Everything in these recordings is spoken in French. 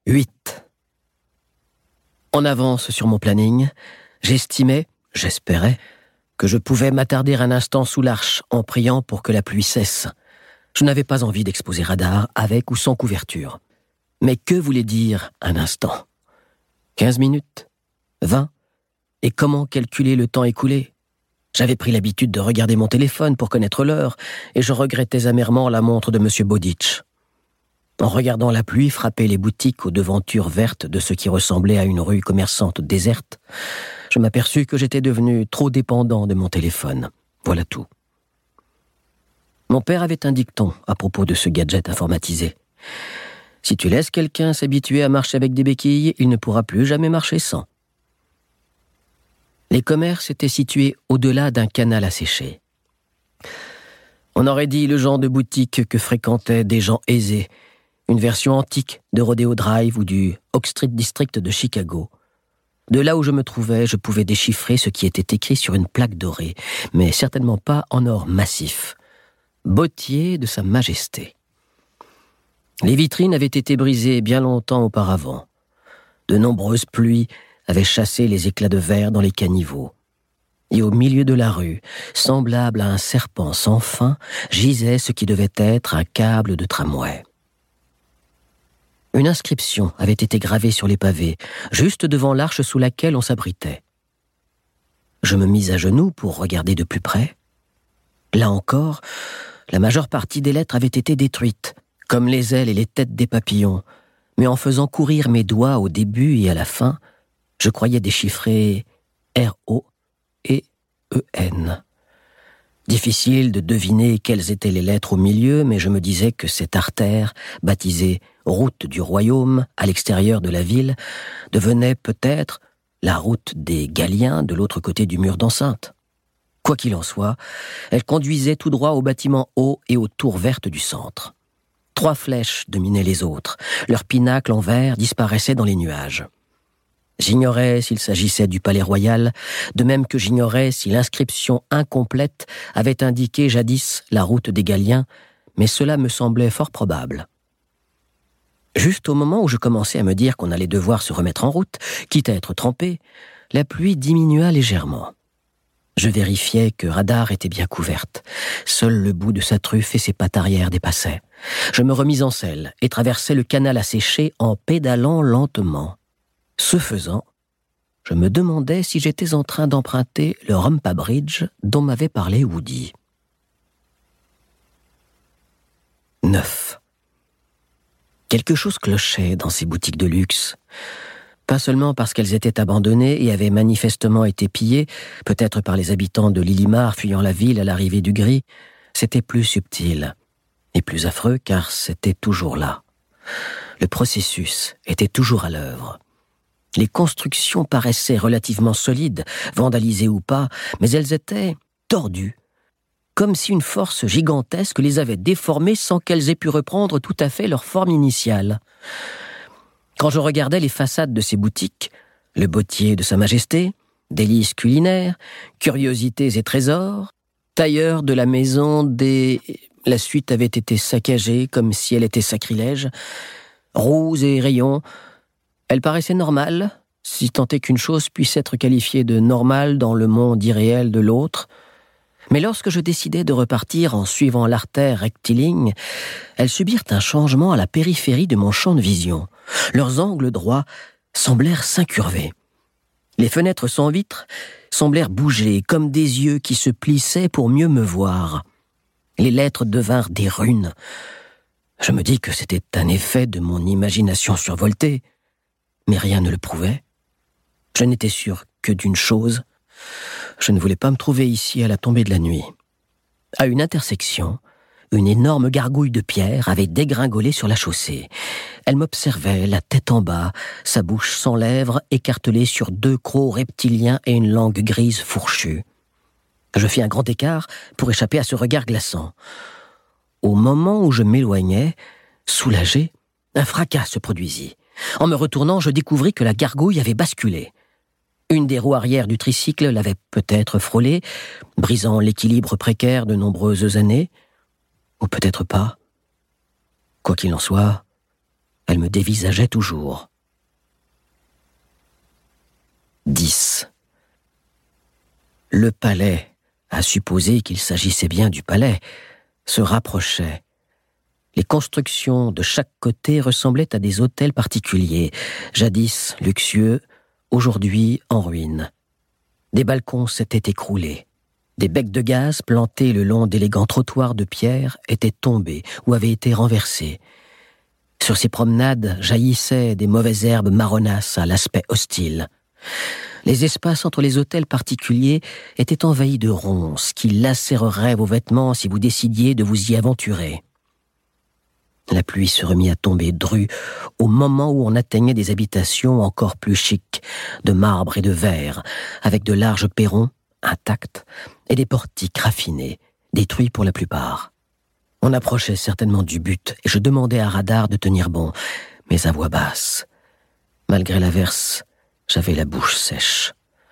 8. En avance sur mon planning, j'espérais, que je pouvais m'attarder un instant sous l'arche en priant pour que la pluie cesse. Je n'avais pas envie d'exposer Radar avec ou sans couverture. Mais que voulait dire un instant ? 15 minutes ? 20 ? Et comment calculer le temps écoulé ? J'avais pris l'habitude de regarder mon téléphone pour connaître l'heure, et je regrettais amèrement la montre de M. Bowditch. En regardant la pluie frapper les boutiques aux devantures vertes de ce qui ressemblait à une rue commerçante déserte, je m'aperçus que j'étais devenu trop dépendant de mon téléphone. Voilà tout. Mon père avait un dicton à propos de ce gadget informatisé. Si tu laisses quelqu'un s'habituer à marcher avec des béquilles, il ne pourra plus jamais marcher sans. Les commerces étaient situés au-delà d'un canal asséché. On aurait dit le genre de boutique que fréquentaient des gens aisés, une version antique de Rodeo Drive ou du Oak Street District de Chicago. De là où je me trouvais, je pouvais déchiffrer ce qui était écrit sur une plaque dorée, mais certainement pas en or massif. Bottier de Sa Majesté. Les vitrines avaient été brisées bien longtemps auparavant. De nombreuses pluies avaient chassé les éclats de verre dans les caniveaux. Et au milieu de la rue, semblable à un serpent sans fin, gisait ce qui devait être un câble de tramway. Une inscription avait été gravée sur les pavés, juste devant l'arche sous laquelle on s'abritait. Je me mis à genoux pour regarder de plus près. Là encore, la majeure partie des lettres avaient été détruites, comme les ailes et les têtes des papillons, mais en faisant courir mes doigts au début et à la fin, je croyais déchiffrer R-O et E-N. Difficile de deviner quelles étaient les lettres au milieu, mais je me disais que cette artère, baptisée route du royaume à l'extérieur de la ville, devenait peut-être la route des Galliens de l'autre côté du mur d'enceinte. Quoi qu'il en soit, elle conduisait tout droit au bâtiment haut et aux tours vertes du centre. 3 flèches dominaient les autres, leur pinacle en verre disparaissait dans les nuages. J'ignorais s'il s'agissait du palais royal, de même que j'ignorais si l'inscription incomplète avait indiqué jadis la route des Galliens, mais cela me semblait fort probable. Juste au moment où je commençais à me dire qu'on allait devoir se remettre en route, quitte à être trempé, la pluie diminua légèrement. Je vérifiais que Radar était bien couverte. Seul le bout de sa truffe et ses pattes arrière dépassaient. Je me remis en selle et traversai le canal asséché en pédalant lentement. Ce faisant, je me demandais si j'étais en train d'emprunter le Rumpa Bridge dont m'avait parlé Woody. 9. Quelque chose clochait dans ces boutiques de luxe. Pas seulement parce qu'elles étaient abandonnées et avaient manifestement été pillées, peut-être par les habitants de Lilimar fuyant la ville à l'arrivée du gris, c'était plus subtil et plus affreux car c'était toujours là. Le processus était toujours à l'œuvre. Les constructions paraissaient relativement solides, vandalisées ou pas, mais elles étaient tordues, comme si une force gigantesque les avait déformées sans qu'elles aient pu reprendre tout à fait leur forme initiale. Quand je regardais les façades de ces boutiques, le bottier de Sa Majesté, délices culinaires, curiosités et trésors, tailleur de la maison des... La suite avait été saccagée comme si elle était sacrilège, roues et rayons. Elle paraissait normale, si tant est qu'une chose puisse être qualifiée de normale dans le monde irréel de l'autre. Mais lorsque je décidai de repartir en suivant l'artère rectiligne, elles subirent un changement à la périphérie de mon champ de vision. Leurs angles droits semblèrent s'incurver. Les fenêtres sans vitres semblèrent bouger comme des yeux qui se plissaient pour mieux me voir. Les lettres devinrent des runes. Je me dis que c'était un effet de mon imagination survoltée, mais rien ne le prouvait. Je n'étais sûr que d'une chose. Je ne voulais pas me trouver ici à la tombée de la nuit. À une intersection, une énorme gargouille de pierre avait dégringolé sur la chaussée. Elle m'observait, la tête en bas, sa bouche sans lèvres écartelée sur 2 crocs reptiliens et une langue grise fourchue. Je fis un grand écart pour échapper à ce regard glaçant. Au moment où je m'éloignais, soulagé, un fracas se produisit. En me retournant, je découvris que la gargouille avait basculé. Une des roues arrière du tricycle l'avait peut-être frôlé, brisant l'équilibre précaire de nombreuses années, ou peut-être pas. Quoi qu'il en soit, Elle me dévisageait toujours. 10. Le palais, à supposer qu'il s'agissait bien du palais, se rapprochait. Les constructions de chaque côté ressemblaient à des hôtels particuliers, jadis luxueux, aujourd'hui en ruine. Des balcons s'étaient écroulés. Des becs de gaz plantés le long d'élégants trottoirs de pierre étaient tombés ou avaient été renversés. Sur ces promenades jaillissaient des mauvaises herbes marronasses à l'aspect hostile. Les espaces entre les hôtels particuliers étaient envahis de ronces qui lacéreraient vos vêtements si vous décidiez de vous y aventurer. La pluie se remit à tomber drue au moment où on atteignait des habitations encore plus chics, de marbre et de verre, avec de larges perrons intacts et des portiques raffinés, détruits pour la plupart. On approchait certainement du but et je demandais à Radar de tenir bon, mais à voix basse. Malgré l'averse, j'avais la bouche sèche.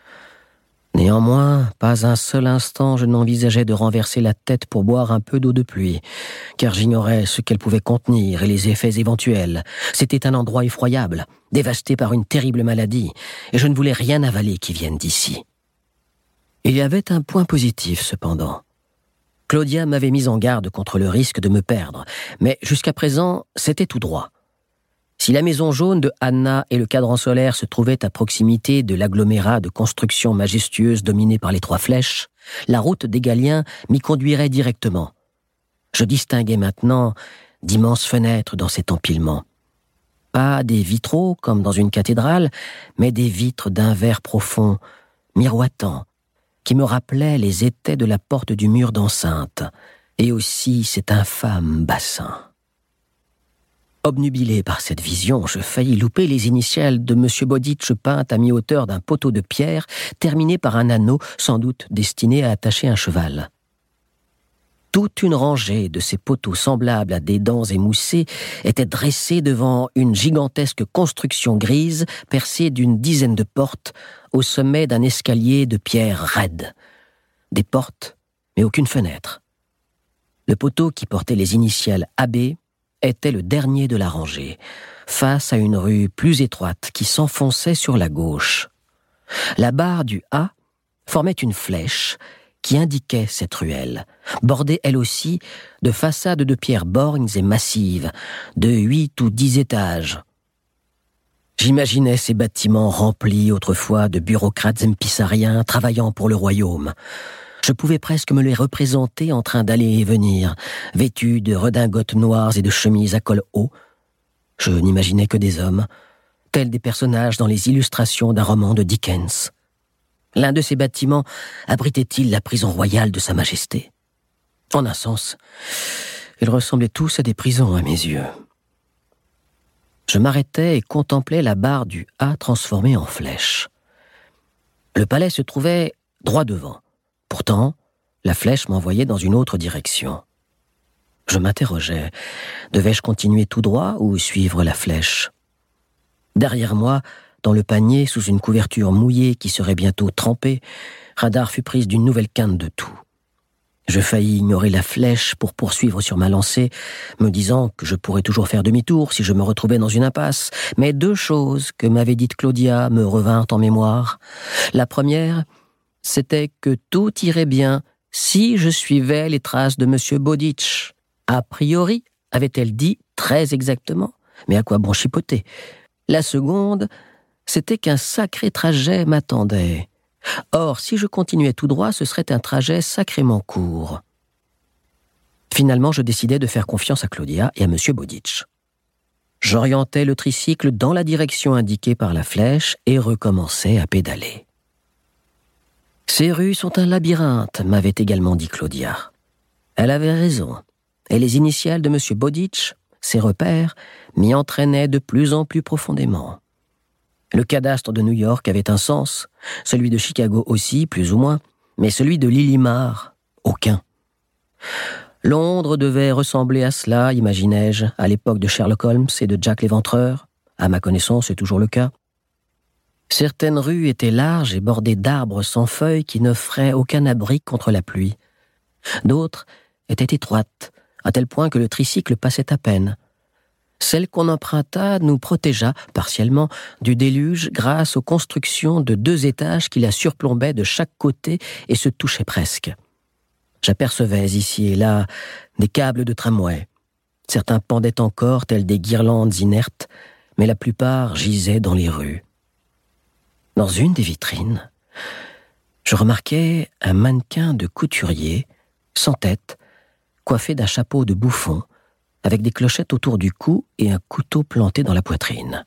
Néanmoins, pas un seul instant je n'envisageais de renverser la tête pour boire un peu d'eau de pluie, car j'ignorais ce qu'elle pouvait contenir et les effets éventuels. C'était un endroit effroyable, dévasté par une terrible maladie, et je ne voulais rien avaler qui vienne d'ici. Il y avait un point positif, cependant. Claudia m'avait mis en garde contre le risque de me perdre, mais jusqu'à présent, c'était tout droit. Si la maison jaune de Anna et le cadran solaire se trouvaient à proximité de l'agglomérat de constructions majestueuses dominé par les 3 flèches, la route des Galiens m'y conduirait directement. Je distinguais maintenant d'immenses fenêtres dans cet empilement. Pas des vitraux comme dans une cathédrale, mais des vitres d'un verre profond, miroitant, qui me rappelaient les étais de la porte du mur d'enceinte, et aussi cet infâme bassin. Obnubilé par cette vision, je faillis louper les initiales de M. Bodic peintes à mi-hauteur d'un poteau de pierre, terminé par un anneau, sans doute destiné à attacher un cheval. Toute une rangée de ces poteaux semblables à des dents émoussées était dressée devant une gigantesque construction grise percée d'une dizaine de portes au sommet d'un escalier de pierre raide. Des portes, mais aucune fenêtre. Le poteau qui portait les initiales AB était le dernier de la rangée, face à une rue plus étroite qui s'enfonçait sur la gauche. La barre du A formait une flèche qui indiquait cette ruelle, bordée elle aussi de façades de pierres borgnes et massives, de 8 ou 10 étages. J'imaginais ces bâtiments remplis autrefois de bureaucrates empissariens travaillant pour le royaume. Je pouvais presque me les représenter en train d'aller et venir, vêtus de redingotes noires et de chemises à col haut. Je n'imaginais que des hommes, tels des personnages dans les illustrations d'un roman de Dickens. L'un de ces bâtiments abritait-il la prison royale de Sa Majesté ? En un sens, ils ressemblaient tous à des prisons à mes yeux. Je m'arrêtais et contemplais la barre du A transformée en flèche. Le palais se trouvait droit devant. Pourtant, la flèche m'envoyait dans une autre direction. Je m'interrogeais. Devais-je continuer tout droit ou suivre la flèche ? Derrière moi, dans le panier, sous une couverture mouillée qui serait bientôt trempée, Radar fut prise d'une nouvelle quinte de toux. Je faillis ignorer la flèche pour poursuivre sur ma lancée, me disant que je pourrais toujours faire demi-tour si je me retrouvais dans une impasse. Mais 2 choses que m'avait dites Claudia me revinrent en mémoire. La première, c'était que tout irait bien si je suivais les traces de M. Bodic. A priori, avait-elle dit très exactement, mais à quoi bon chipoter ? La seconde, c'était qu'un sacré trajet m'attendait. Or, si je continuais tout droit, ce serait un trajet sacrément court. Finalement, je décidai de faire confiance à Claudia et à M. Bodic. J'orientais le tricycle dans la direction indiquée par la flèche et recommençai à pédaler. Ces rues sont un labyrinthe, m'avait également dit Claudia. Elle avait raison, et les initiales de M. Bodic, ses repères, m'y entraînaient de plus en plus profondément. Le cadastre de New York avait un sens, celui de Chicago aussi, plus ou moins, mais celui de Lilimar, aucun. Londres devait ressembler à cela, imaginai-je, à l'époque de Sherlock Holmes et de Jack l'Éventreur. À ma connaissance, c'est toujours le cas. Certaines rues étaient larges et bordées d'arbres sans feuilles qui n'offraient aucun abri contre la pluie. D'autres étaient étroites, à tel point que le tricycle passait à peine. Celle qu'on emprunta nous protégea, partiellement, du déluge grâce aux constructions de 2 étages qui la surplombaient de chaque côté et se touchaient presque. J'apercevais ici et là des câbles de tramway. Certains pendaient encore tels des guirlandes inertes, mais la plupart gisaient dans les rues. Dans une des vitrines, je remarquai un mannequin de couturier, sans tête, coiffé d'un chapeau de bouffon, avec des clochettes autour du cou et un couteau planté dans la poitrine.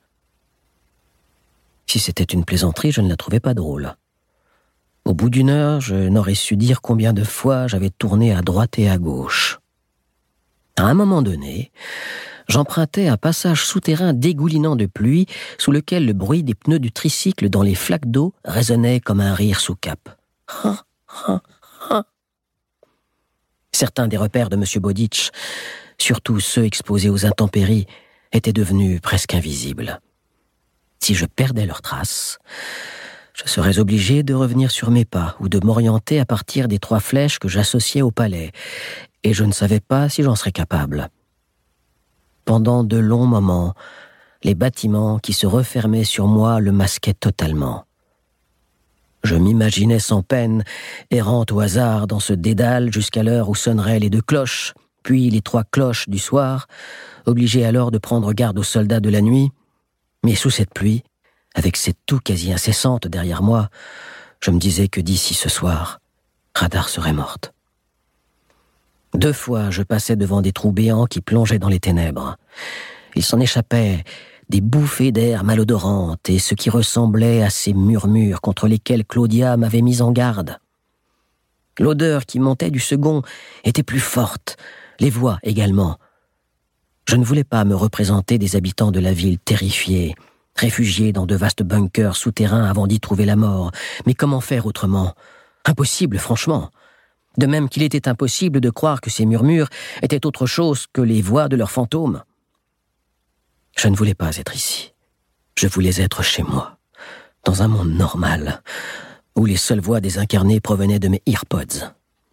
Si c'était une plaisanterie, je ne la trouvais pas drôle. Au bout d'1 heure, je n'aurais su dire combien de fois j'avais tourné à droite et à gauche. À un moment donné, j'empruntais un passage souterrain dégoulinant de pluie sous lequel le bruit des pneus du tricycle dans les flaques d'eau résonnait comme un rire sous cape. Certains des repères de M. Bowditch, surtout ceux exposés aux intempéries, étaient devenus presque invisibles. Si je perdais leurs traces, je serais obligé de revenir sur mes pas ou de m'orienter à partir des 3 flèches que j'associais au palais, et je ne savais pas si j'en serais capable. Pendant de longs moments, les bâtiments qui se refermaient sur moi le masquaient totalement. Je m'imaginais sans peine, errant au hasard dans ce dédale jusqu'à l'heure où sonneraient les 2 cloches, puis les 3 cloches du soir, obligé alors de prendre garde aux soldats de la nuit. Mais sous cette pluie, avec cette toux quasi incessante derrière moi, je me disais que d'ici ce soir, Radar serait morte. 2 fois, je passais devant des trous béants qui plongeaient dans les ténèbres. Il s'en échappait des bouffées d'air malodorantes et ce qui ressemblait à ces murmures contre lesquels Claudia m'avait mis en garde. L'odeur qui montait du second était plus forte, les voix également. Je ne voulais pas me représenter des habitants de la ville terrifiés, réfugiés dans de vastes bunkers souterrains avant d'y trouver la mort. Mais comment faire autrement ? Impossible, franchement. De même qu'il était impossible de croire que ces murmures étaient autre chose que les voix de leurs fantômes. Je ne voulais pas être ici. Je voulais être chez moi, dans un monde normal, où les seules voix des incarnés provenaient de mes earpods.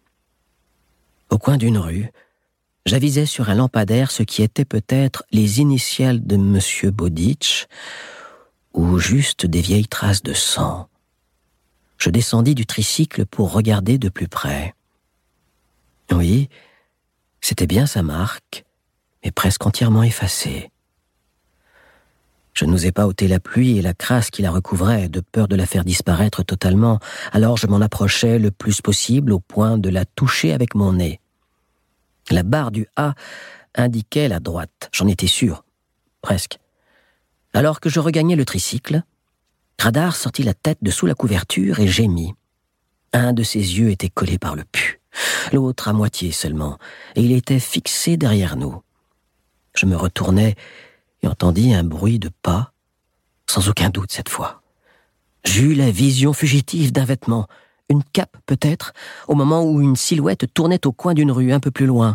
Au coin d'une rue, j'avisai sur un lampadaire ce qui était peut-être les initiales de M. Bowditch, ou juste des vieilles traces de sang. Je descendis du tricycle pour regarder de plus près. Oui, c'était bien sa marque, mais presque entièrement effacée. Je n'osais pas ôter la pluie et la crasse qui la recouvrait, de peur de la faire disparaître totalement, alors je m'en approchais le plus possible au point de la toucher avec mon nez. La barre du A indiquait la droite, j'en étais sûr, presque. Alors que je regagnais le tricycle, Radar sortit la tête de sous la couverture et gémit. Un de ses yeux était collé par le pu, l'autre à moitié seulement, et il était fixé derrière nous. Je me retournai et entendis un bruit de pas, sans aucun doute cette fois. J'eus la vision fugitive d'un vêtement, une cape peut-être, au moment où une silhouette tournait au coin d'une rue un peu plus loin.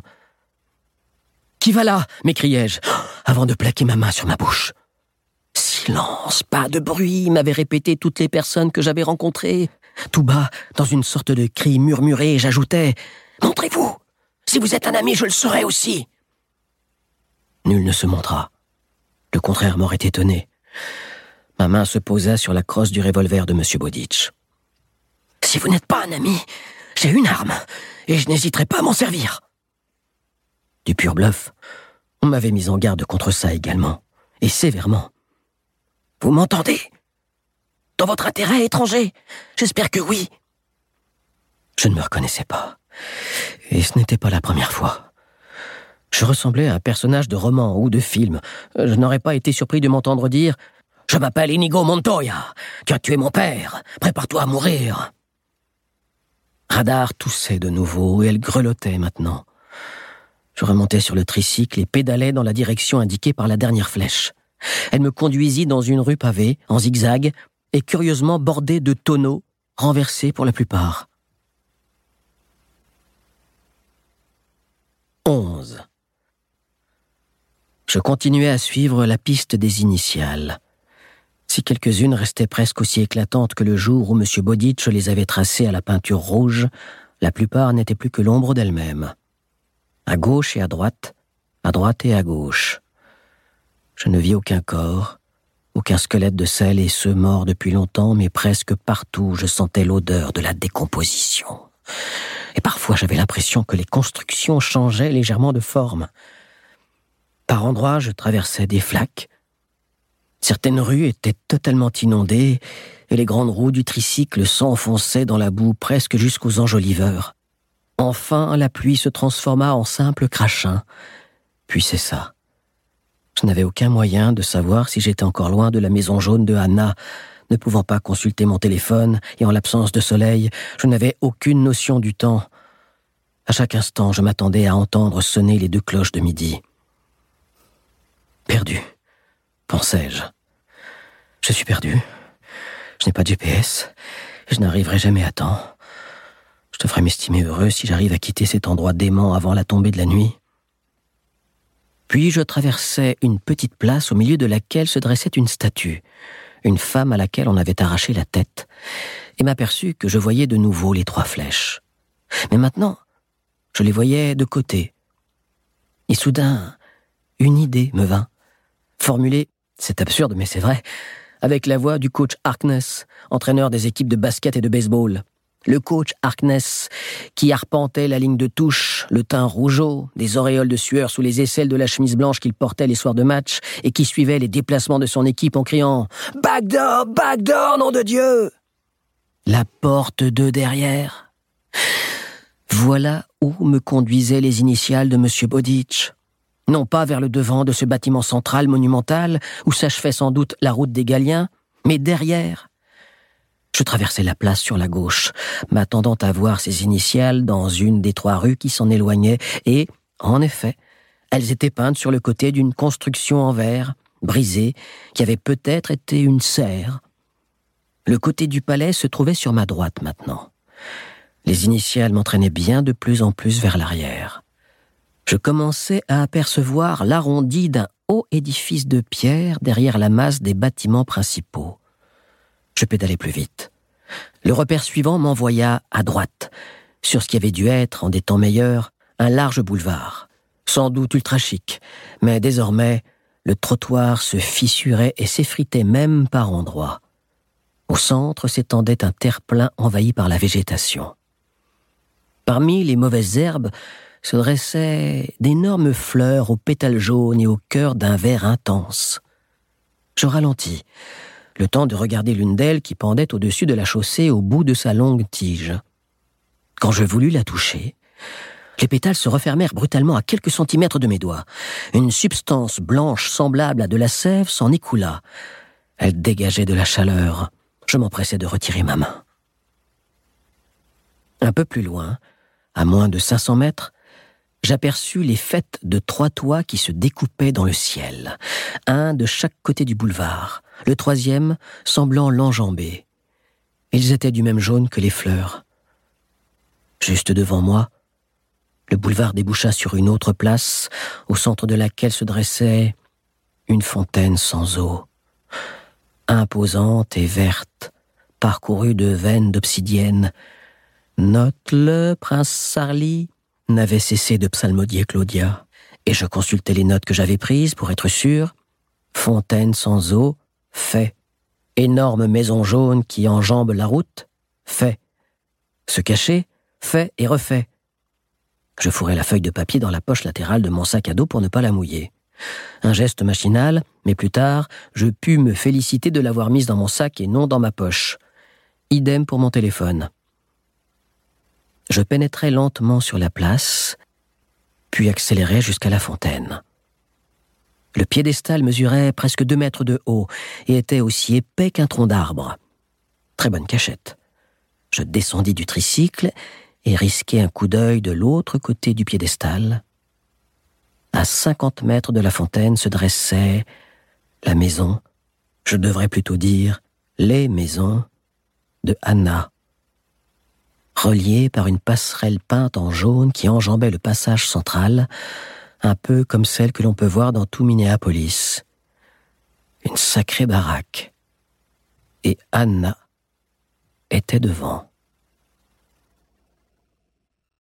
« Qui va là ?» m'écriai-je, avant de plaquer ma main sur ma bouche. « Silence, pas de bruit !» m'avaient répété toutes les personnes que j'avais rencontrées. Tout bas, dans une sorte de cri murmuré, j'ajoutais « Montrez-vous ! Si vous êtes un ami, je le serai aussi !» Nul ne se montra. Le contraire m'aurait étonné. Ma main se posa sur la crosse du revolver de M. Bowditch. « Si vous n'êtes pas un ami, j'ai une arme, et je n'hésiterai pas à m'en servir. » Du pur bluff, on m'avait mis en garde contre ça également, et sévèrement. « Vous m'entendez ? Dans votre intérêt étranger ? J'espère que oui. » Je ne me reconnaissais pas, et ce n'était pas la première fois. Je ressemblais à un personnage de roman ou de film. Je n'aurais pas été surpris de m'entendre dire « Je m'appelle Inigo Montoya. Tu as tué mon père. Prépare-toi à mourir. » Radar toussait de nouveau et elle grelottait maintenant. Je remontais sur le tricycle et pédalais dans la direction indiquée par la dernière flèche. Elle me conduisit dans une rue pavée, en zigzag, et curieusement bordée de tonneaux, renversés pour la plupart. 11. Je continuais à suivre la piste des initiales. Si quelques-unes restaient presque aussi éclatantes que le jour où M. Bowditch les avait tracées à la peinture rouge, la plupart n'étaient plus que l'ombre d'elles-mêmes. À gauche et à droite et à gauche. Je ne vis aucun corps, aucun squelette de sel et ceux morts depuis longtemps, mais presque partout je sentais l'odeur de la décomposition. Et parfois j'avais l'impression que les constructions changeaient légèrement de forme. Par endroits, je traversais des flaques. Certaines rues étaient totalement inondées et les grandes roues du tricycle s'enfonçaient dans la boue presque jusqu'aux enjoliveurs. Enfin, la pluie se transforma en simple crachin, puis cessa. Je n'avais aucun moyen de savoir si j'étais encore loin de la maison jaune de Anna, ne pouvant pas consulter mon téléphone, et en l'absence de soleil, je n'avais aucune notion du temps. À chaque instant, je m'attendais à entendre sonner les 2 cloches de midi. Perdu, pensais-je. Je suis perdu. Je n'ai pas de GPS, et je n'arriverai jamais à temps. Je devrais m'estimer heureux si j'arrive à quitter cet endroit dément avant la tombée de la nuit. Puis je traversais une petite place au milieu de laquelle se dressait une statue, une femme à laquelle on avait arraché la tête, et m'aperçus que je voyais de nouveau les 3 flèches. Mais maintenant, je les voyais de côté. Et soudain, une idée me vint, formulée, c'est absurde mais c'est vrai, avec la voix du coach Harkness, entraîneur des équipes de basket et de baseball. Le coach Harkness, qui arpentait la ligne de touche, le teint rougeau, des auréoles de sueur sous les aisselles de la chemise blanche qu'il portait les soirs de match, et qui suivait les déplacements de son équipe en criant « Backdoor, nom de Dieu !» La porte de derrière. Voilà où me conduisaient les initiales de M. Bodic. Non pas vers le devant de ce bâtiment central monumental, où s'achevait sans doute la route des Galiens, mais derrière. Je traversais la place sur la gauche, m'attendant à voir ces initiales dans une des 3 rues qui s'en éloignaient, et, en effet, elles étaient peintes sur le côté d'une construction en verre, brisée, qui avait peut-être été une serre. Le côté du palais se trouvait sur ma droite maintenant. Les initiales m'entraînaient bien de plus en plus vers l'arrière. Je commençais à apercevoir l'arrondi d'un haut édifice de pierre derrière la masse des bâtiments principaux. Je pédalais plus vite. Le repère suivant m'envoya à droite, sur ce qui avait dû être, en des temps meilleurs, un large boulevard, sans doute ultra chic, mais désormais, le trottoir se fissurait et s'effritait même par endroits. Au centre s'étendait un terre-plein envahi par la végétation. Parmi les mauvaises herbes se dressaient d'énormes fleurs aux pétales jaunes et au cœur d'un vert intense. Je ralentis, le temps de regarder l'une d'elles qui pendait au-dessus de la chaussée au bout de sa longue tige. Quand je voulus la toucher, les pétales se refermèrent brutalement à quelques centimètres de mes doigts. Une substance blanche semblable à de la sève s'en écoula. Elle dégageait de la chaleur. Je m'empressai de retirer ma main. Un peu plus loin, à moins de 500 mètres, j'aperçus les fêtes de 3 toits qui se découpaient dans le ciel, un de chaque côté du boulevard, le 3e semblant l'enjamber. Ils étaient du même jaune que les fleurs. Juste devant moi, le boulevard déboucha sur une autre place, au centre de laquelle se dressait une fontaine sans eau, imposante et verte, parcourue de veines d'obsidienne. Note-le, prince Sarli, n'avait cessé de psalmodier Claudia, et je consultais les notes que j'avais prises pour être sûr. Fontaine sans eau, fait. Énorme maison jaune qui enjambe la route, fait. Se cacher, fait et refait. Je fourrai la feuille de papier dans la poche latérale de mon sac à dos pour ne pas la mouiller. Un geste machinal, mais plus tard, je pus me féliciter de l'avoir mise dans mon sac et non dans ma poche. Idem pour mon téléphone. Je pénétrai lentement sur la place, puis accélérai jusqu'à la fontaine. Le piédestal mesurait presque 2 mètres de haut et était aussi épais qu'un tronc d'arbre. Très bonne cachette. Je descendis du tricycle et risquai un coup d'œil de l'autre côté du piédestal. À 50 mètres de la fontaine se dressait la maison, je devrais plutôt dire les maisons, de Anna, reliées par une passerelle peinte en jaune qui enjambait le passage central, un peu comme celle que l'on peut voir dans tout Minneapolis. Une sacrée baraque. Et Anna était devant.